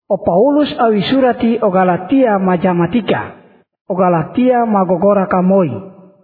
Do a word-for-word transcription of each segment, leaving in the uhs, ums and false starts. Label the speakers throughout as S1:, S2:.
S1: O Paulus awi surati o Galatia majamatika, o Galatia magogora kamoi.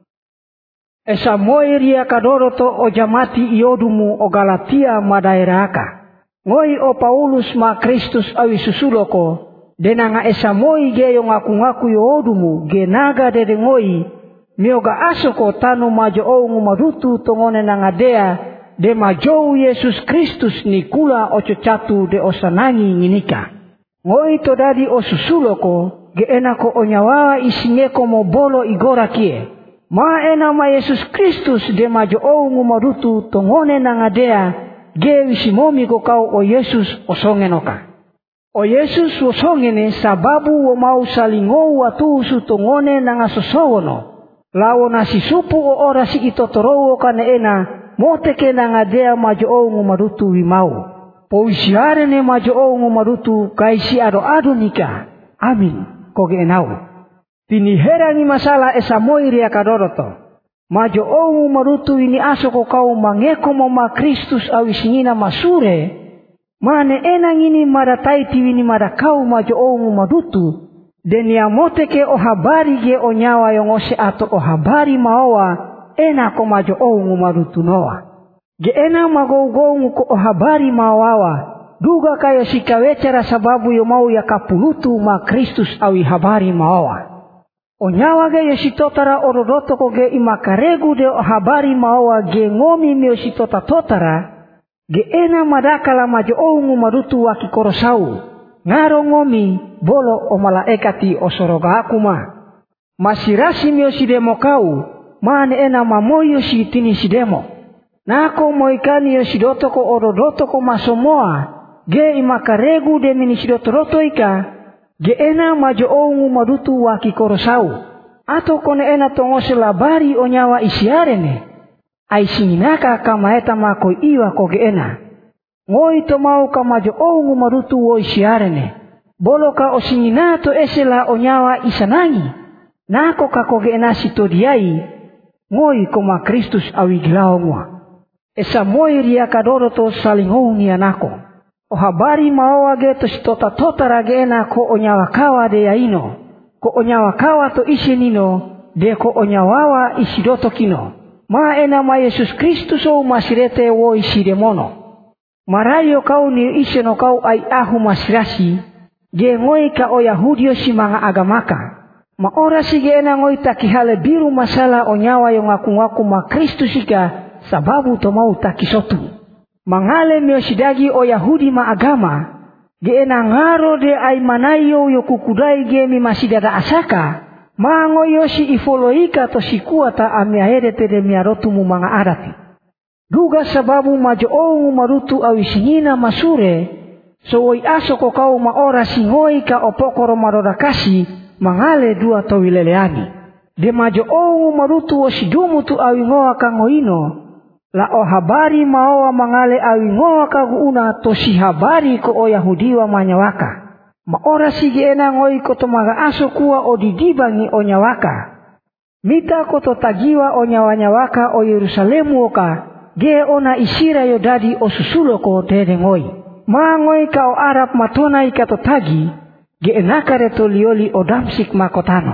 S1: Esa moi ria kadoroto o jamati iodumu o Galatia madairaka. Ngoi o Paulus ma Kristus awi susuloko, denanga esa moi ge yo ngaku-ngaku iodumu ge naga dede ngoi, mioga asoko tanu majo o ngumadutu tongone nangadea, de majou Yesus Kristus nikula o cocatu de osanangi nginika. Ngoi to dadi o susuloko, ge enako o nyawa isingeko mo bolo igora kie. Ma ena ma Yesus Kristus de majo o ngumadutu tongone nangadea, ge wisimomi ko kau o Yesus osongenoka. O Yesus osongene sababu wo mau salingou watu sutongone nangasosowono. Lawo nasi supu o ora si itotorowo kane ena, moteke nangadea majo o ngumadutu wimau. Pousiare ne majo o ngumadutu kaisi ado-ado nika. Amin. Koge enau. Tini herangi masalah esa moi ria kadoroto. Majo o ngumadutu ini asoko kau mangeko mama Kristus awisingina masure. Mane enang ini madatai tiwini madakau majo o ngumadutu. Den ya moteke o habari ge o nyawa yongose ato o habari maowa. Ena ko majo o ngumadutu noa. Ge ena magou-gou ko o habari mawawa. Duga kayo sikawechara sababu yo mau ya kapulutu ma Kristus awi habari maowa. O nyawa ge yo sitotara orodoto ko ge imakaregu de o habari maowa ge ngomi mio sitota totara. Ge ena madakala majo o ngumadutu waki korosau. Ngaro ngomi bolo o malaekati o soroga akuma. Masirasi mio sidemo kau. Mane ena mamoyo si tini sidemo. Nako moikani yo sidotoko orodotoko masomoa. Ge imakaregu de mini sidotoroto ika. Ge ena majo o ngumadutu waki korosau. Ato kone ena tongose labari o nyawa isiarene. Aisinginaka kama eta mako iwa koge ena. Ngoi to mau kamajo o ngumadutu wo isiarene. Bolo ka osinginato esela o nyawa isanangi. Nako ka koge ena sitodiai. Ngoi koma Kristus awi gilao mua. Esa moi ria kadoroto salingou ni anako. O habari maowa ge to sitota tota rage ena ko o nyawa kawa de yaino. Ko o nyawa kawa to isi nino. De ko o nyawawa isidoto kino. Ma ena ma Yesus Kristus o masirete wo isidemono. Marayo kau ni iseno kau ai ahu masirasi. Ge ngoi ka o Yahudio si mga agamaka. Ma ora si ge ena ngoi takihale biru masala o nyawa yung ngaku-ngaku ma Kristus ika. Sababu to mau takisotu. Mangale mio sidagi o Yahudi ma agama. Ge ena ngaro de ai manayo yo kukudai ge mi masidada asaka. Mango yosi ifoloika to sikuata amiahere tede miarotu mu mga arati. Duga sababu majo o ngumarutu awisingina masure. So woi asoko kau maora singoi ka opokoro marodakasi. Mangale dua to wileleani. De majo o ngumarutu o sidumu tu awingoa kangoino. La o habari maowa mangale awingoa kaguuna to si habari ko o Yahudiwa manyawaka. Maora sige ena ngoi ko to maga aso kuwa o didibangi o nyawaka. Mita ko to tagiwa o nyawanyawaka o Yerusalemu oka. Ge ona isira yo dadi o susulo ko tede ngoi. Ma ngoi ka o Arab matona ika to tagi. Ge enakare to lioli o Damsik makotano.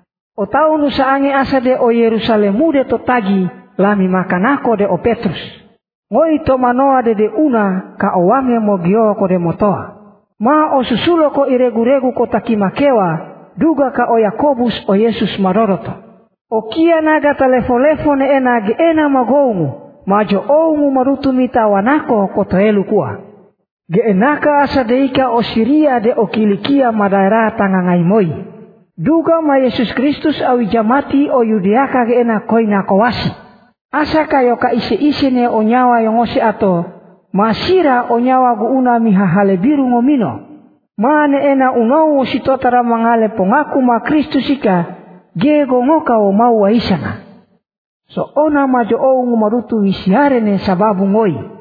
S1: O taunu saange asade o Yerusalemu de to tagi. Lami makanako de o Petrus. Ngoi to manoa de de una ka o wange mo gio ko de motoa. Ma o susulo ko iregu-regu ko takimakewa. Duga ka o Yakobus o Yesus maroroto. O kia naga talefo-lefo ne ena ge ena magoungu. Majo oungu marutu mita wanako ko toelu kuwa. Ge enaka asadeika o Siria de o Kilikia madaira tangangai moi. Duga ma Yesus Kristus awi jamati o Yudeaka ge ena koina kowasi. Asa kayo ka ise-ise ne o nyawa yongose ato. Masira o nyawa guuna mihahale biru ngomino. Mane ena unowo sitotara mangale pongaku ma Kristus ika. Gego ngoka o mau waisana. So ona majo o ngumarutu wisiare ne sababu ngoi.